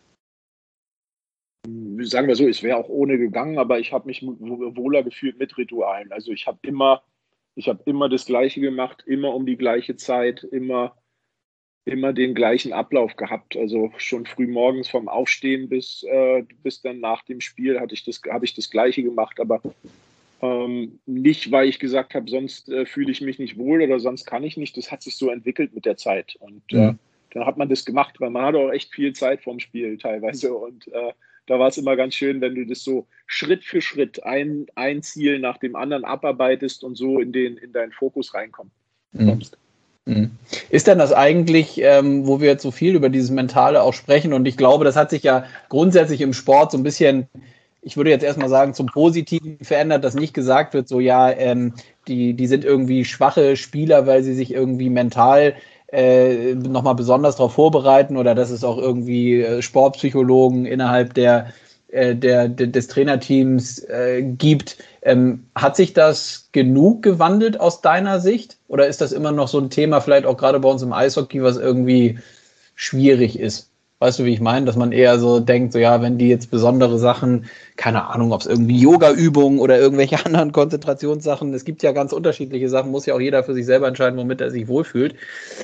Sagen wir so, es wäre auch ohne gegangen, aber ich habe mich wohler gefühlt mit Ritualen. Also ich habe immer das Gleiche gemacht, immer um die gleiche Zeit, immer den gleichen Ablauf gehabt. Also schon früh morgens vom Aufstehen bis dann nach dem Spiel habe ich das Gleiche gemacht, aber nicht, weil ich gesagt habe, sonst fühle ich mich nicht wohl oder sonst kann ich nicht. Das hat sich so entwickelt mit der Zeit. Und dann hat man das gemacht, weil man hatte auch echt viel Zeit vorm Spiel teilweise. Und da war es immer ganz schön, wenn du das so Schritt für Schritt ein Ziel nach dem anderen abarbeitest und so in deinen Fokus reinkommst. Ist denn das eigentlich, wo wir jetzt so viel über dieses Mentale auch sprechen und ich glaube, das hat sich ja grundsätzlich im Sport so ein bisschen, ich würde jetzt erstmal sagen, zum Positiven verändert, dass nicht gesagt wird, so ja, die sind irgendwie schwache Spieler, weil sie sich irgendwie mental nochmal besonders darauf vorbereiten oder dass es auch irgendwie Sportpsychologen innerhalb des Trainerteams gibt. Hat sich das genug gewandelt aus deiner Sicht? Oder ist das immer noch so ein Thema, vielleicht auch gerade bei uns im Eishockey, was irgendwie schwierig ist? Weißt du, wie ich meine? Dass man eher so denkt, so ja, wenn die jetzt besondere Sachen, keine Ahnung, ob es irgendwie Yoga-Übungen oder irgendwelche anderen Konzentrationssachen, es gibt ja ganz unterschiedliche Sachen, muss ja auch jeder für sich selber entscheiden, womit er sich wohlfühlt.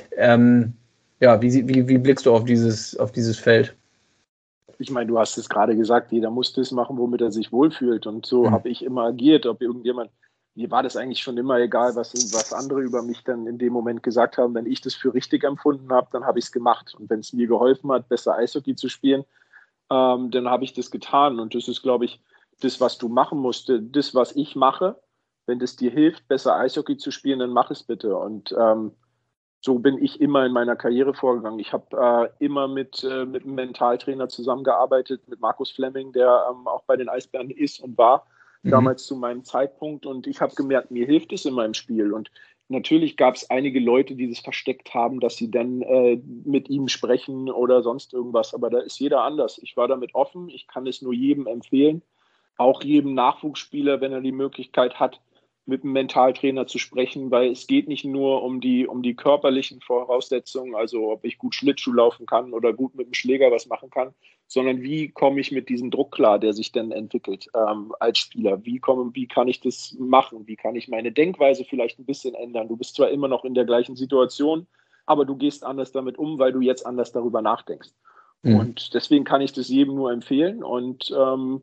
Wie blickst du auf dieses Feld? Ich meine, du hast es gerade gesagt, jeder muss das machen, womit er sich wohlfühlt. Und so habe ich immer agiert. Mir war das eigentlich schon immer egal, was andere über mich dann in dem Moment gesagt haben. Wenn ich das für richtig empfunden habe, dann habe ich es gemacht. Und wenn es mir geholfen hat, besser Eishockey zu spielen, dann habe ich das getan. Und das ist, glaube ich, das, was du machen musst. Das, was ich mache, wenn das dir hilft, besser Eishockey zu spielen, dann mach es bitte. Und so bin ich immer in meiner Karriere vorgegangen. Ich habe immer mit einem Mentaltrainer zusammengearbeitet, mit Markus Fleming, der auch bei den Eisbären ist und war, damals zu meinem Zeitpunkt. Und ich habe gemerkt, mir hilft es in meinem Spiel. Und natürlich gab es einige Leute, die das versteckt haben, dass sie dann mit ihm sprechen oder sonst irgendwas. Aber da ist jeder anders. Ich war damit offen. Ich kann es nur jedem empfehlen. Auch jedem Nachwuchsspieler, wenn er die Möglichkeit hat, mit einem Mentaltrainer zu sprechen, weil es geht nicht nur um die körperlichen Voraussetzungen, also ob ich gut Schlittschuh laufen kann oder gut mit dem Schläger was machen kann, sondern wie komme ich mit diesem Druck klar, der sich dann entwickelt als Spieler? Wie kann ich das machen? Wie kann ich meine Denkweise vielleicht ein bisschen ändern? Du bist zwar immer noch in der gleichen Situation, aber du gehst anders damit um, weil du jetzt anders darüber nachdenkst. Und deswegen kann ich das jedem nur empfehlen und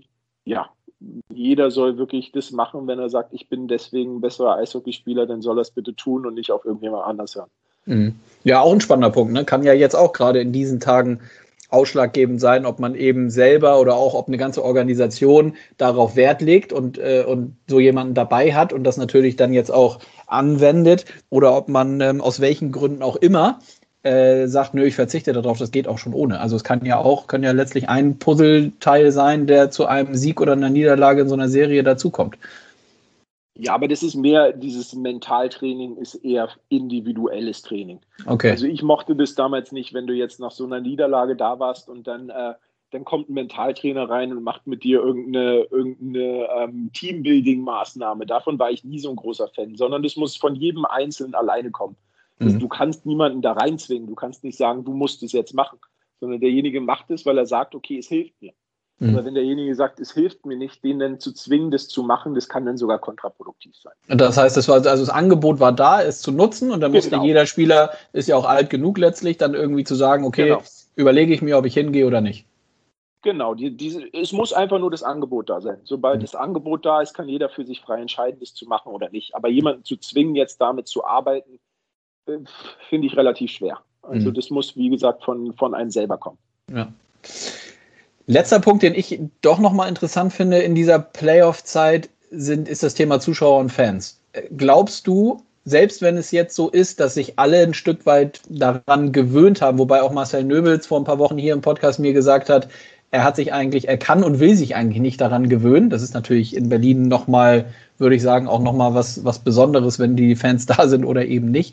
jeder soll wirklich das machen, wenn er sagt, ich bin deswegen ein besserer Eishockeyspieler, dann soll er es bitte tun und nicht auf irgendjemand anders hören. Ja, auch ein spannender Punkt, ne? Kann ja jetzt auch gerade in diesen Tagen ausschlaggebend sein, ob man eben selber oder auch ob eine ganze Organisation darauf Wert legt und so jemanden dabei hat und das natürlich dann jetzt auch anwendet oder ob man aus welchen Gründen auch immer sagt, nö, ich verzichte darauf, das geht auch schon ohne. Also es kann ja letztlich ein Puzzleteil sein, der zu einem Sieg oder einer Niederlage in so einer Serie dazukommt. Ja, aber das ist mehr, dieses Mentaltraining ist eher individuelles Training. Okay. Also ich mochte das damals nicht, wenn du jetzt nach so einer Niederlage da warst und dann kommt ein Mentaltrainer rein und macht mit dir irgendeine Teambuilding-Maßnahme. Davon war ich nie so ein großer Fan, sondern das muss von jedem Einzelnen alleine kommen. Also du kannst niemanden da reinzwingen. Du kannst nicht sagen, du musst es jetzt machen, sondern derjenige macht es, weil er sagt, okay, es hilft mir. Aber wenn derjenige sagt, es hilft mir nicht, den dann zu zwingen, das zu machen, das kann dann sogar kontraproduktiv sein. Das heißt, das Angebot war da, es zu nutzen und dann musste jeder Spieler, ist ja auch alt genug letztlich, dann irgendwie zu sagen, okay, überlege ich mir, ob ich hingehe oder nicht. Genau, es muss einfach nur das Angebot da sein. Sobald das Angebot da ist, kann jeder für sich frei entscheiden, das zu machen oder nicht. Aber jemanden zu zwingen, jetzt damit zu arbeiten, finde ich relativ schwer. Also das muss, wie gesagt, von einem selber kommen. Ja. Letzter Punkt, den ich doch nochmal interessant finde in dieser Playoff-Zeit, ist das Thema Zuschauer und Fans. Glaubst du, selbst wenn es jetzt so ist, dass sich alle ein Stück weit daran gewöhnt haben, wobei auch Marcel Nöbels vor ein paar Wochen hier im Podcast mir gesagt hat, er kann und will sich eigentlich nicht daran gewöhnen. Das ist natürlich in Berlin nochmal, würde ich sagen, auch nochmal was Besonderes, wenn die Fans da sind oder eben nicht.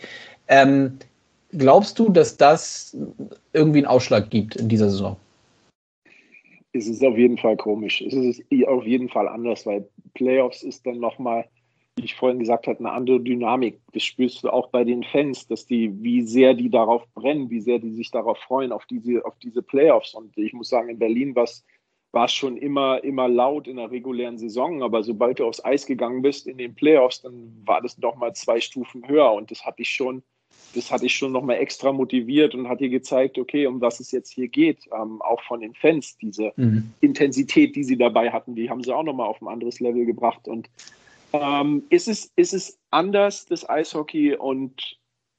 Glaubst du, dass das irgendwie einen Ausschlag gibt in dieser Saison? Es ist auf jeden Fall komisch. Es ist auf jeden Fall anders, weil Playoffs ist dann nochmal, wie ich vorhin gesagt habe, eine andere Dynamik. Das spürst du auch bei den Fans, wie sehr die darauf brennen, wie sehr die sich darauf freuen, auf diese Playoffs. Und ich muss sagen, in Berlin war es schon immer laut in der regulären Saison, aber sobald du aufs Eis gegangen bist in den Playoffs, dann war das nochmal 2 Stufen höher und das hat dich schon nochmal extra motiviert und hat dir gezeigt, okay, um was es jetzt hier geht, auch von den Fans, diese Intensität, die sie dabei hatten, die haben sie auch nochmal auf ein anderes Level gebracht. Und ist es anders, das Eishockey, und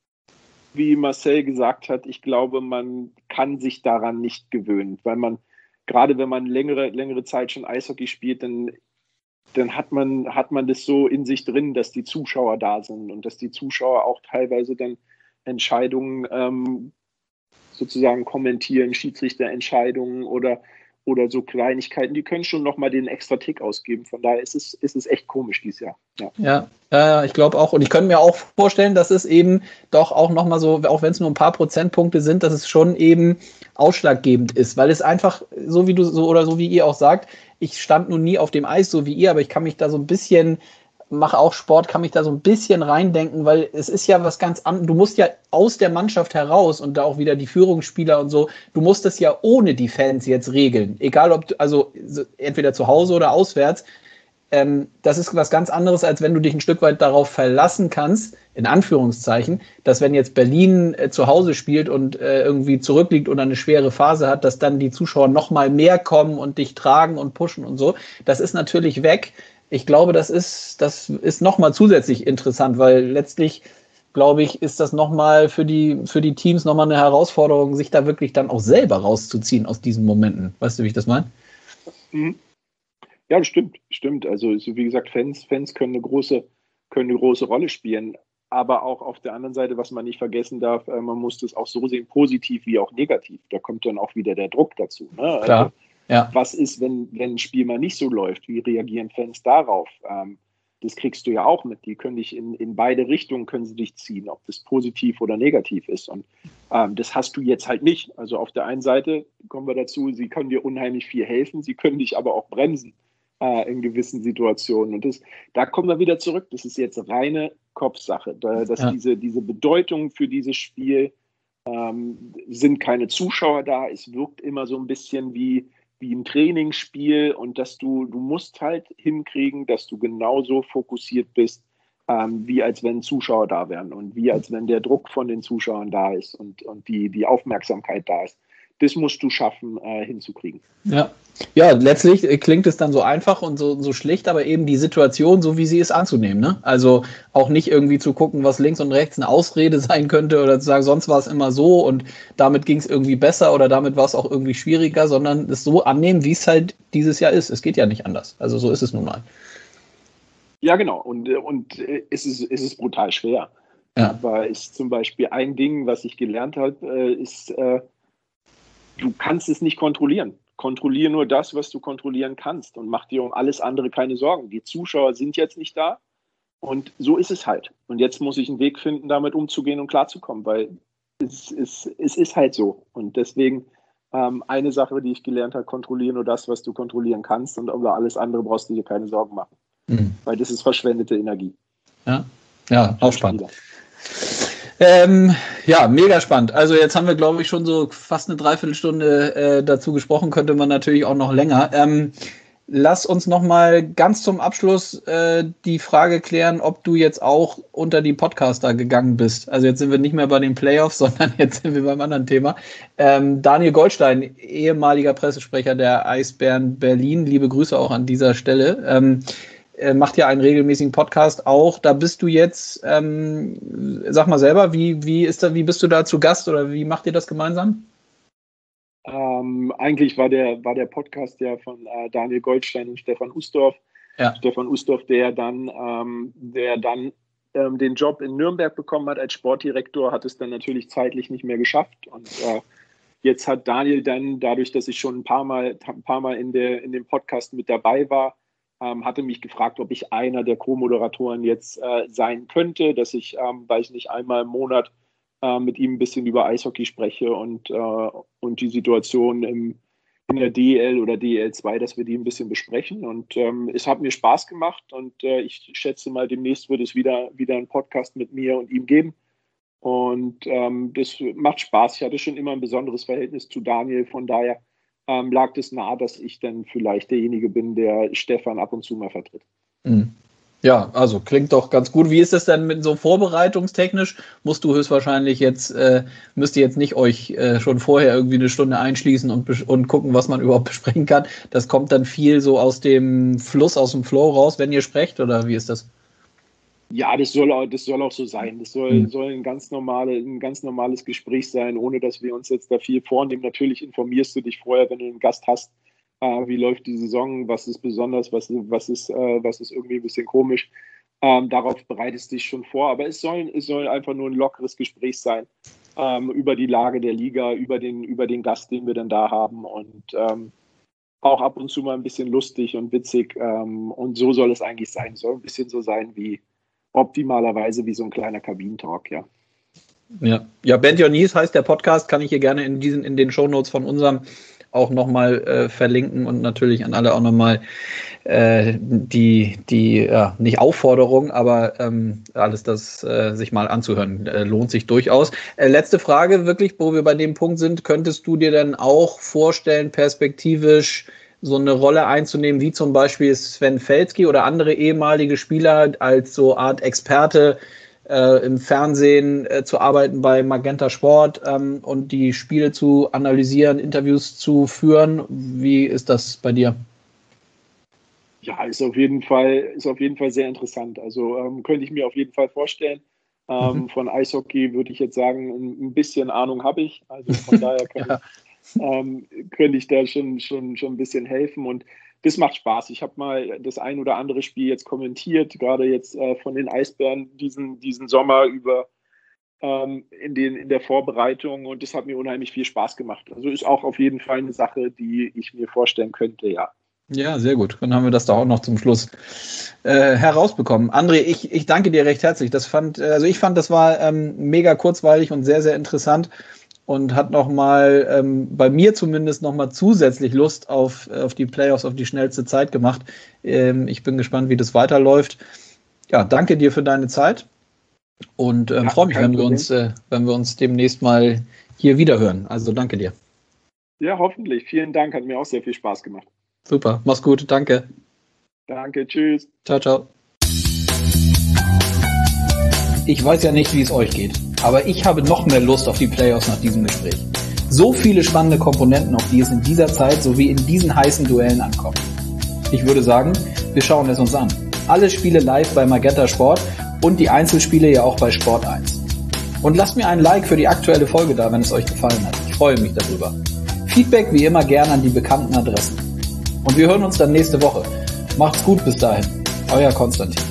wie Marcel gesagt hat, ich glaube, man kann sich daran nicht gewöhnen, weil gerade wenn man längere Zeit schon Eishockey spielt, dann hat man das so in sich drin, dass die Zuschauer da sind und dass die Zuschauer auch teilweise dann Entscheidungen sozusagen kommentieren, Schiedsrichterentscheidungen oder so Kleinigkeiten, die können schon nochmal den extra Tick ausgeben. Von daher ist es echt komisch dieses Jahr. Ja, ich glaube auch. Und ich könnte mir auch vorstellen, dass es eben doch auch nochmal so, auch wenn es nur ein paar Prozentpunkte sind, dass es schon eben ausschlaggebend ist, weil es einfach, so wie ihr auch sagt, ich stand nun nie auf dem Eis, so wie ihr, aber ich kann mich da so ein bisschen, mache auch Sport, kann mich da so ein bisschen reindenken, weil es ist ja was ganz anderes. Du musst ja aus der Mannschaft heraus und da auch wieder die Führungsspieler und so, du musst das ja ohne die Fans jetzt regeln. Egal ob du, also entweder zu Hause oder auswärts. Das ist was ganz anderes, als wenn du dich ein Stück weit darauf verlassen kannst, in Anführungszeichen, dass wenn jetzt Berlin zu Hause spielt und irgendwie zurückliegt oder eine schwere Phase hat, dass dann die Zuschauer noch mal mehr kommen und dich tragen und pushen und so. Das ist natürlich weg. Ich glaube, das ist noch mal zusätzlich interessant, weil letztlich, glaube ich, ist das noch mal für die Teams noch mal eine Herausforderung, sich da wirklich dann auch selber rauszuziehen aus diesen Momenten. Weißt du, wie ich das meine? Mhm. Ja, das stimmt. Also so wie gesagt, Fans können eine große Rolle spielen. Aber auch auf der anderen Seite, was man nicht vergessen darf, man muss das auch so sehen, positiv wie auch negativ. Da kommt dann auch wieder der Druck dazu. Ne? Klar. Also, ja. Was ist, wenn ein Spiel mal nicht so läuft? Wie reagieren Fans darauf? Das kriegst du ja auch mit. Die können dich in beide Richtungen können sie dich ziehen, ob das positiv oder negativ ist. Und das hast du jetzt halt nicht. Also auf der einen Seite kommen wir dazu, sie können dir unheimlich viel helfen, sie können dich aber auch bremsen in gewissen Situationen. Und da kommen wir wieder zurück. Das ist jetzt reine Kopfsache. Diese Bedeutung für dieses Spiel sind keine Zuschauer da. Es wirkt immer so ein bisschen wie ein Trainingsspiel, und dass du musst halt hinkriegen, dass du genauso fokussiert bist, wie als wenn Zuschauer da wären und wie als wenn der Druck von den Zuschauern da ist und die Aufmerksamkeit da ist. Das musst du schaffen, hinzukriegen. Ja, letztlich klingt es dann so einfach und so schlicht, aber eben die Situation, so wie sie ist, anzunehmen. Ne? Also auch nicht irgendwie zu gucken, was links und rechts eine Ausrede sein könnte oder zu sagen, sonst war es immer so und damit ging es irgendwie besser oder damit war es auch irgendwie schwieriger, sondern es so annehmen, wie es halt dieses Jahr ist. Es geht ja nicht anders. Also so ist es nun mal. Ja, genau. Und es ist brutal schwer. Ja. Aber ist zum Beispiel ein Ding, was ich gelernt habe, ist, du kannst es nicht kontrollieren. Kontrolliere nur das, was du kontrollieren kannst, und mach dir um alles andere keine Sorgen. Die Zuschauer sind jetzt nicht da und so ist es halt. Und jetzt muss ich einen Weg finden, damit umzugehen und klarzukommen, weil es ist halt so. Und deswegen eine Sache, die ich gelernt habe, kontrolliere nur das, was du kontrollieren kannst, und über alles andere brauchst du dir keine Sorgen machen. Weil das ist verschwendete Energie. Ja, auch spannend. Ja, mega spannend. Also jetzt haben wir, glaube ich, schon so fast eine Dreiviertelstunde dazu gesprochen, könnte man natürlich auch noch länger. lass uns nochmal ganz zum Abschluss die Frage klären, ob du jetzt auch unter die Podcaster gegangen bist. Also jetzt sind wir nicht mehr bei den Playoffs, sondern jetzt sind wir beim anderen Thema. Daniel Goldstein, ehemaliger Pressesprecher der Eisbären Berlin, liebe Grüße auch an dieser Stelle, macht ja einen regelmäßigen Podcast auch. Da bist du jetzt, sag mal selber, wie bist du da zu Gast oder wie macht ihr das gemeinsam? Eigentlich war der Podcast ja von Daniel Goldstein und Stefan Ustorf. Ja. Stefan Ustorf, der dann den Job in Nürnberg bekommen hat als Sportdirektor, hat es dann natürlich zeitlich nicht mehr geschafft. Und jetzt hat Daniel dann, dadurch, dass ich schon ein paar Mal in dem Podcast mit dabei war, hatte mich gefragt, ob ich einer der Co-Moderatoren jetzt sein könnte, dass ich, weiß nicht, einmal im Monat mit ihm ein bisschen über Eishockey spreche und die Situation in der DEL oder DEL2, dass wir die ein bisschen besprechen. Und es hat mir Spaß gemacht und ich schätze mal, demnächst wird es wieder einen Podcast mit mir und ihm geben. Und das macht Spaß. Ich hatte schon immer ein besonderes Verhältnis zu Daniel, von daher lag es nahe, dass ich dann vielleicht derjenige bin, der Stefan ab und zu mal vertritt. Mhm. Ja, also klingt doch ganz gut. Wie ist das denn mit so vorbereitungstechnisch? Müsst ihr jetzt nicht euch schon vorher irgendwie eine Stunde einschließen und gucken, was man überhaupt besprechen kann? Das kommt dann viel so aus dem Fluss, aus dem Flow raus, wenn ihr sprecht, oder wie ist das? Ja, das soll auch so sein. Das soll ein ganz normales Gespräch sein, ohne dass wir uns jetzt da viel vornehmen. Natürlich informierst du dich vorher, wenn du einen Gast hast, wie läuft die Saison, was ist besonders, was ist irgendwie ein bisschen komisch. Darauf bereitest du dich schon vor, aber es soll einfach nur ein lockeres Gespräch sein über die Lage der Liga, über den Gast, den wir dann da haben und auch ab und zu mal ein bisschen lustig und witzig und so soll es eigentlich sein. Es soll ein bisschen so sein wie optimalerweise wie so ein kleiner Kabinentalk, ja. Ja, Bend Your Knees heißt der Podcast, kann ich hier gerne in den Shownotes von unserem auch nochmal verlinken und natürlich an alle auch nochmal die nicht Aufforderung, aber alles das sich mal anzuhören, lohnt sich durchaus. Letzte Frage wirklich, wo wir bei dem Punkt sind, könntest du dir denn auch vorstellen, perspektivisch so eine Rolle einzunehmen, wie zum Beispiel Sven Felski oder andere ehemalige Spieler als so Art Experte im Fernsehen zu arbeiten bei Magenta Sport und die Spiele zu analysieren, Interviews zu führen? Wie ist das bei dir? Ja, ist auf jeden Fall sehr interessant. Also könnte ich mir auf jeden Fall vorstellen. Von Eishockey würde ich jetzt sagen, ein bisschen Ahnung habe ich. Also von daher könnte ich da schon ein bisschen helfen und das macht Spaß. Ich habe mal das ein oder andere Spiel jetzt kommentiert, gerade jetzt von den Eisbären diesen Sommer über in der Vorbereitung und das hat mir unheimlich viel Spaß gemacht. Also ist auch auf jeden Fall eine Sache, die ich mir vorstellen könnte, ja. Ja, sehr gut. Dann haben wir das da auch noch zum Schluss herausbekommen. André, ich danke dir recht herzlich. Ich fand, das war mega kurzweilig und sehr, sehr interessant. Und hat nochmal, bei mir zumindest nochmal zusätzlich Lust auf die Playoffs, auf die schnellste Zeit gemacht. Ich bin gespannt, wie das weiterläuft. Ja, danke dir für deine Zeit und freue mich, wenn wir uns demnächst mal hier wiederhören. Also danke dir. Ja, hoffentlich. Vielen Dank, hat mir auch sehr viel Spaß gemacht. Super, mach's gut, danke. Danke, tschüss. Ciao, ciao. Ich weiß ja nicht, wie es euch geht, aber ich habe noch mehr Lust auf die Playoffs nach diesem Gespräch. So viele spannende Komponenten, auf die es in dieser Zeit sowie in diesen heißen Duellen ankommt. Ich würde sagen, wir schauen es uns an. Alle Spiele live bei Magenta Sport und die Einzelspiele ja auch bei Sport 1. Und lasst mir einen Like für die aktuelle Folge da, wenn es euch gefallen hat. Ich freue mich darüber. Feedback wie immer gerne an die bekannten Adressen. Und wir hören uns dann nächste Woche. Macht's gut bis dahin. Euer Konstantin.